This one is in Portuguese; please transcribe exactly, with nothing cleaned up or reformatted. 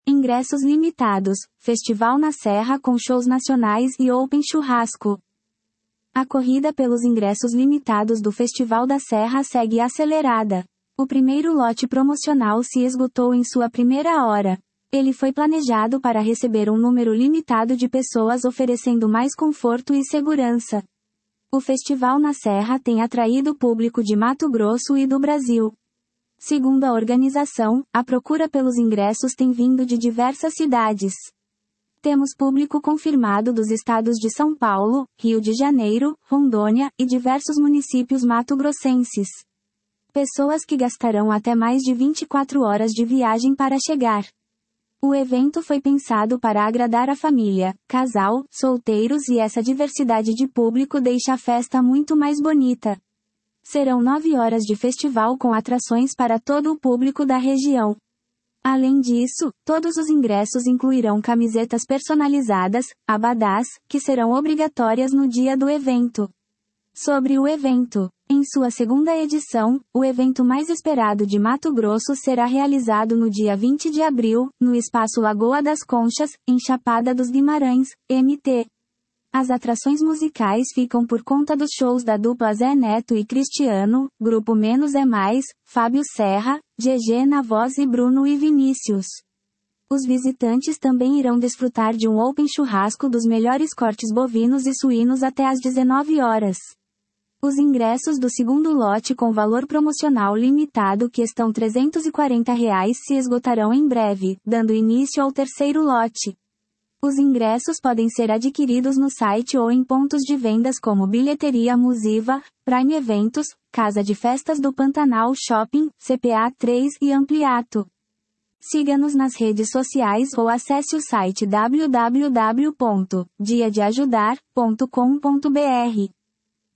Ingressos limitados, Festival na Serra com shows nacionais e Open Churrasco. A corrida pelos ingressos limitados do Festival da Serra segue acelerada. O primeiro lote promocional se esgotou em sua primeira hora. Ele foi planejado para receber um número limitado de pessoas, oferecendo mais conforto e segurança. O Festival na Serra tem atraído público de Mato Grosso e do Brasil. Segundo a organização, a procura pelos ingressos tem vindo de diversas cidades. Temos público confirmado dos estados de São Paulo, Rio de Janeiro, Rondônia e diversos municípios mato-grossenses. Pessoas que gastarão até mais de vinte e quatro horas de viagem para chegar. O evento foi pensado para agradar a família, casal, solteiros, e essa diversidade de público deixa a festa muito mais bonita. Serão nove horas de festival com atrações para todo o público da região. Além disso, todos os ingressos incluirão camisetas personalizadas, abadás, que serão obrigatórias no dia do evento. Sobre o evento. Em sua segunda edição, o evento mais esperado de Mato Grosso será realizado no dia vinte de abril, no Espaço Lagoa das Conchas, em Chapada dos Guimarães, M T. As atrações musicais ficam por conta dos shows da dupla Zé Neto e Cristiano, Grupo Menos é Mais, Fábio Serra, G G na voz e Bruno e Vinícius. Os visitantes também irão desfrutar de um Open Churrasco dos melhores cortes bovinos e suínos até às dezenove horas. Os ingressos do segundo lote com valor promocional limitado, que estão trezentos e quarenta reais, se esgotarão em breve, dando início ao terceiro lote. Os ingressos podem ser adquiridos no site ou em pontos de vendas como Bilheteria Musiva, Prime Eventos, Casa de Festas do Pantanal Shopping, C P A três e Ampliato. Siga-nos nas redes sociais ou acesse o site w w w ponto dia de ajudar ponto com ponto b r.